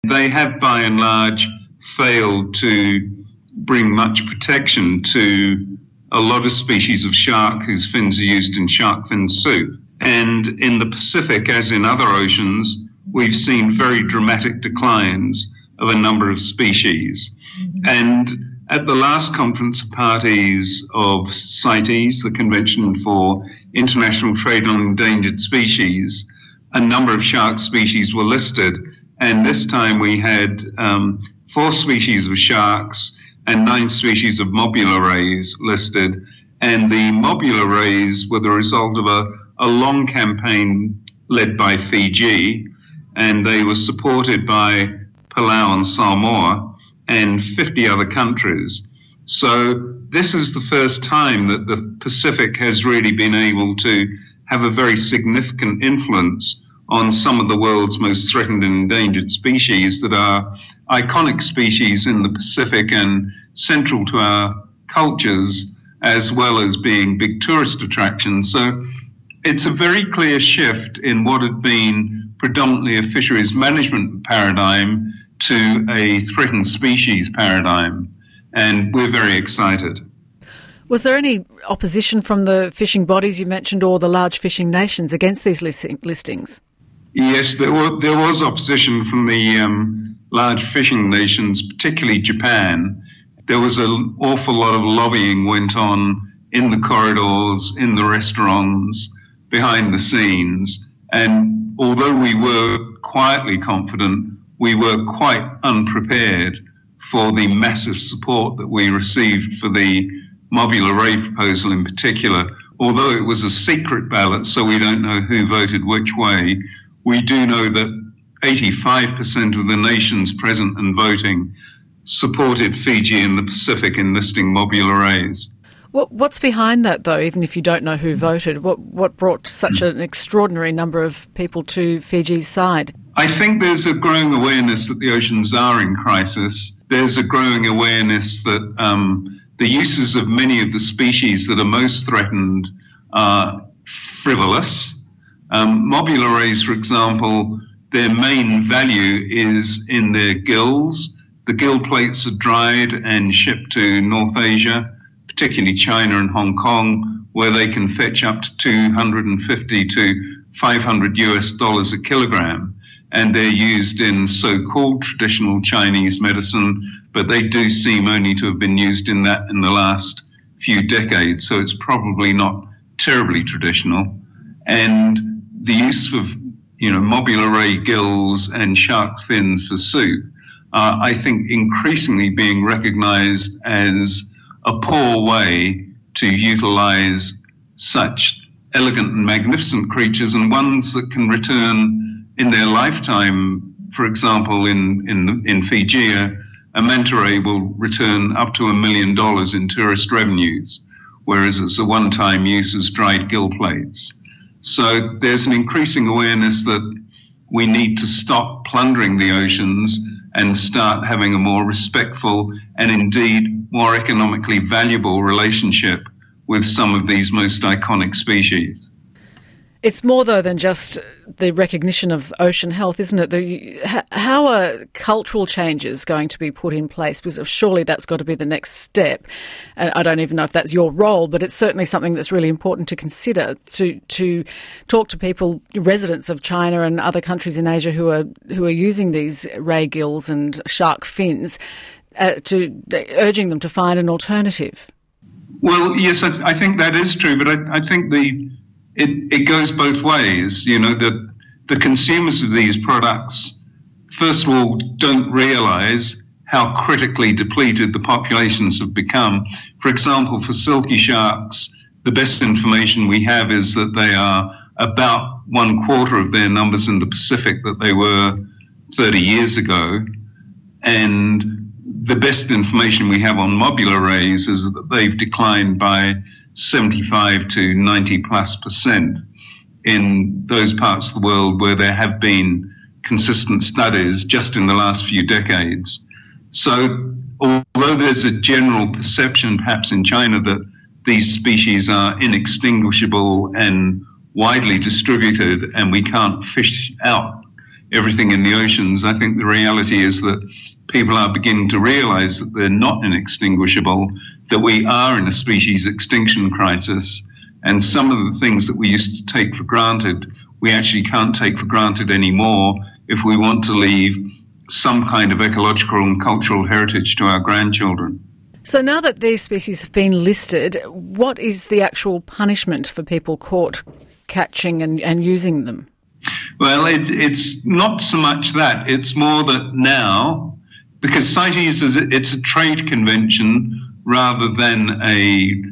They have by and large failed to bring much protection to a lot of species of shark whose fins are used in shark fin soup. And in the Pacific, as in other oceans, we've seen very dramatic declines of a number of species. And at the last conference of parties of CITES, the Convention for International Trade on Endangered Species, a number of shark species were listed. And this time we had 4 species of sharks and 9 species of mobula rays listed. And the mobula rays were the result of a long campaign led by Fiji, and they were supported by Palau and Samoa and 50 other countries. So this is the first time that the Pacific has really been able to have a very significant influence on some of the world's most threatened and endangered species that are iconic species in the Pacific and central to our cultures, as well as being big tourist attractions. So it's a very clear shift in what had been predominantly a fisheries management paradigm to a threatened species paradigm. And we're very excited. Was there any opposition from the fishing bodies you mentioned or the large fishing nations against these listings? Yes, there was opposition from the large fishing nations, particularly Japan. There was an awful lot of lobbying went on in the corridors, in the restaurants, behind the scenes. And although we were quietly confident, we were quite unprepared for the massive support that we received for the mobula ray proposal in particular. Although it was a secret ballot, so we don't know who voted which way, we do know that 85% of the nations present and voting supported Fiji and the Pacific in listing mobula rays. What's behind that, though, even if you don't know who voted? What brought such an extraordinary number of people to Fiji's side? I think there's a growing awareness that the oceans are in crisis. There's a growing awareness that the uses of many of the species that are most threatened are frivolous. Mobula rays, for example, their main value is in their gills. The gill plates are dried and shipped to North Asia, particularly China and Hong Kong, where they can fetch up to $250 to $500 a kilogram. And they're used in so-called traditional Chinese medicine, but they do seem only to have been used in that in the last few decades. So it's probably not terribly traditional. And the use of, mobula ray gills and shark fins for soup are, I think, increasingly being recognized as a poor way to utilize such elegant and magnificent creatures, and ones that can return in their lifetime. For example, in Fiji, a manta ray will return up to $1 million in tourist revenues, whereas it's a one-time use as dried gill plates. So there's an increasing awareness that we need to stop plundering the oceans and start having a more respectful and indeed more economically valuable relationship with some of these most iconic species. It's more, though, than just the recognition of ocean health, isn't it? How are cultural changes going to be put in place? Because surely that's got to be the next step. And I don't even know if that's your role, but it's certainly something that's really important to consider, to talk to people, residents of China and other countries in Asia who are using these ray gills and shark fins, urging them to find an alternative. Well, yes, I think that is true, but I think it goes both ways. The consumers of these products, first of all, don't realize how critically depleted the populations have become. For example, for silky sharks, the best information we have is that they are about 1/4 of their numbers in the Pacific that they were 30 years ago. And the best information we have on mobula rays is that they've declined by 75 to 90+% in those parts of the world where there have been consistent studies just in the last few decades. So although there's a general perception perhaps in China that these species are inextinguishable and widely distributed and we can't fish out everything in the oceans. I think the reality is that people are beginning to realize that they're not inextinguishable, that we are in a species extinction crisis, and some of the things that we used to take for granted, we actually can't take for granted anymore if we want to leave some kind of ecological and cultural heritage to our grandchildren. So now that these species have been listed, what is the actual punishment for people caught catching and using them? Well, it's not so much that. It's more that now, because CITES it's a trade convention rather than a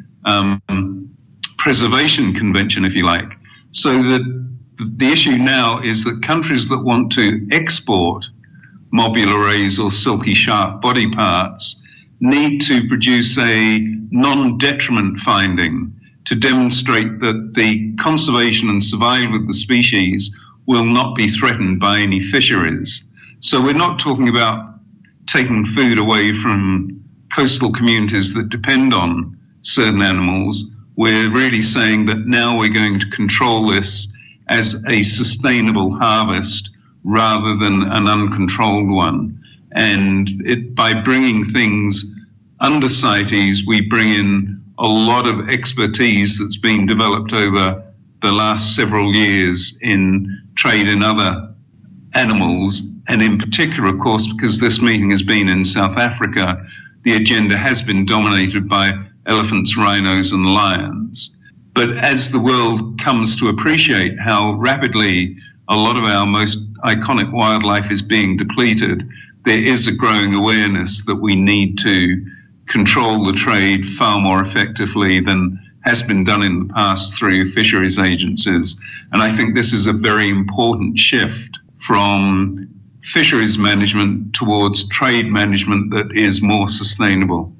preservation convention, if you like. So the issue now is that countries that want to export mobula rays or silky shark body parts need to produce a non-detriment finding to demonstrate that the conservation and survival of the species will not be threatened by any fisheries. So we're not talking about taking food away from coastal communities that depend on certain animals. We're really saying that now we're going to control this as a sustainable harvest rather than an uncontrolled one. And by bringing things under CITES, we bring in a lot of expertise that's been developed over the last several years in trade in other animals. And in particular, of course, because this meeting has been in South Africa, the agenda has been dominated by elephants, rhinos, and lions. But as the world comes to appreciate how rapidly a lot of our most iconic wildlife is being depleted, there is a growing awareness that we need to control the trade far more effectively than has been done in the past through fisheries agencies. And I think this is a very important shift from fisheries management towards trade management that is more sustainable.